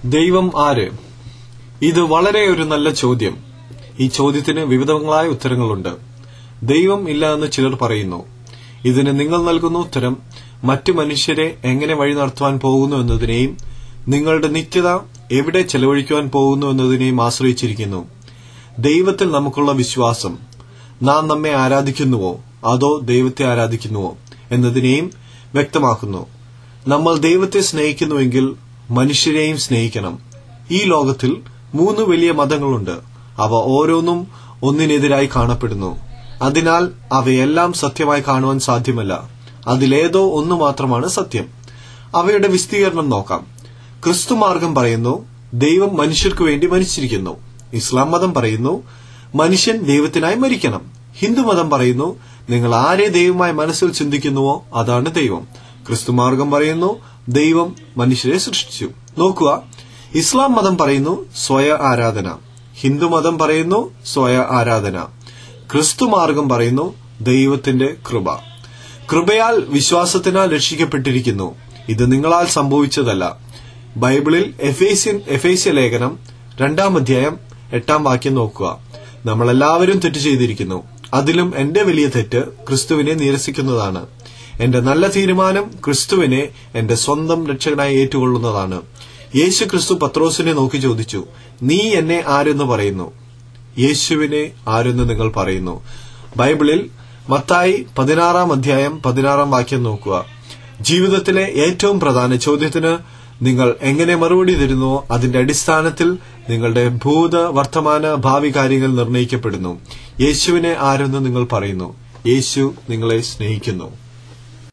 ദൈവം ആര്? ഇത് വളരെ ഒരു നല്ല ചോദ്യം. ഈ ചോദ്യത്തിന് വിവിധങ്ങളായ ഉത്തരങ്ങളുണ്ട്. ദൈവം ഇല്ല എന്ന് ചിലർ പറയുന്നു. ഇതിന് നിങ്ങൾ നൽകുന്ന ഉത്തരം മറ്റു മനുഷ്യരെ എങ്ങനെ വഴി നടത്തുവാൻ പോകുന്നു എന്നതിനെയും നിങ്ങളുടെ നിത്യത എവിടെ ചെലവഴിക്കുവാൻ പോകുന്നു എന്നതിനെയും ആശ്രയിച്ചിരിക്കുന്നു. ദൈവത്തിൽ നമുക്കുള്ള വിശ്വാസം നാം നമ്മെ ആരാധിക്കുന്നുവോ അതോ ദൈവത്തെ ആരാധിക്കുന്നുവോ എന്നതിനെയും വ്യക്തമാക്കുന്നു. നമ്മൾ ദൈവത്തെ സ്നേഹിക്കുന്നുവെങ്കിൽ മനുഷ്യരെയും സ്നേഹിക്കണം. ഈ ലോകത്തിൽ 3 വലിയ മതങ്ങളുണ്ട്. അവ ഓരോന്നും ഒന്നിനെതിരായി കാണപ്പെടുന്നു. അതിനാൽ അവയെല്ലാം സത്യമായി കാണുവാൻ സാധ്യമല്ല. അതിലേതോ ഒന്ന് മാത്രമാണ് സത്യം. അവയുടെ വിസ്തീർണം നോക്കാം. ക്രിസ്തുമാർഗം പറയുന്നു ദൈവം മനുഷ്യർക്കു വേണ്ടി മരിച്ചിരിക്കുന്നു. ഇസ്ലാം മതം പറയുന്നു മനുഷ്യൻ ദൈവത്തിനായി മരിക്കണം. ഹിന്ദുമതം പറയുന്നു നിങ്ങൾ ആരെ ദൈവമായി മനസ്സിൽ ചിന്തിക്കുന്നുവോ അതാണ് ദൈവം. ക്രിസ്തുമാർഗം പറയുന്നു ദൈവം മനുഷ്യരെ സൃഷ്ടിച്ചു. നോക്കുക, ഇസ്ലാം മതം പറയുന്നു സ്വയ ആരാധന. ഹിന്ദുമതം പറയുന്നു സ്വയ ആരാധന. ക്രിസ്തുമാർഗം പറയുന്നു ദൈവത്തിന്റെ കൃപ. കൃപയാൽ വിശ്വാസത്തിനാൽ രക്ഷിക്കപ്പെട്ടിരിക്കുന്നു. ഇത് നിങ്ങളാൽ സംഭവിച്ചതല്ല. ബൈബിളിൽ എഫേസ്യ ലേഖനം 2-ാം അധ്യായം 8-ാം വാക്യം നോക്കുക. നമ്മളെല്ലാവരും തെറ്റ് ചെയ്തിരിക്കുന്നു. അതിലും എന്റെ വലിയ തെറ്റ് ക്രിസ്തുവിനെ നിരസിക്കുന്നതാണ്. എന്റെ നല്ല തീരുമാനം ക്രിസ്തുവിനെ എന്റെ സ്വന്തം രക്ഷകനായി ഏറ്റുകൊള്ളുന്നതാണ്. യേശു ക്രിസ്തു പത്രോസിനെ നോക്കി ചോദിച്ചു, നീ എന്നെ ആരെന്ന് പറയുന്നു? യേശുവിനെ ആരെന്ന് നിങ്ങൾ പറയുന്നു? ബൈബിളിൽ മത്തായി 16-ാം അധ്യായം 16-ാം വാക്യം നോക്കുക. ജീവിതത്തിലെ ഏറ്റവും പ്രധാന ചോദ്യത്തിന് നിങ്ങൾ എങ്ങനെ മറുപടി തരുന്നുവോ അതിന്റെ അടിസ്ഥാനത്തിൽ നിങ്ങളുടെ ഭൂത വർത്തമാന ഭാവി കാര്യങ്ങൾ നിർണയിക്കപ്പെടുന്നു. യേശുവിനെ ആരെന്ന് നിങ്ങൾ പറയുന്നു? യേശു നിങ്ങളെ സ്നേഹിക്കുന്നു.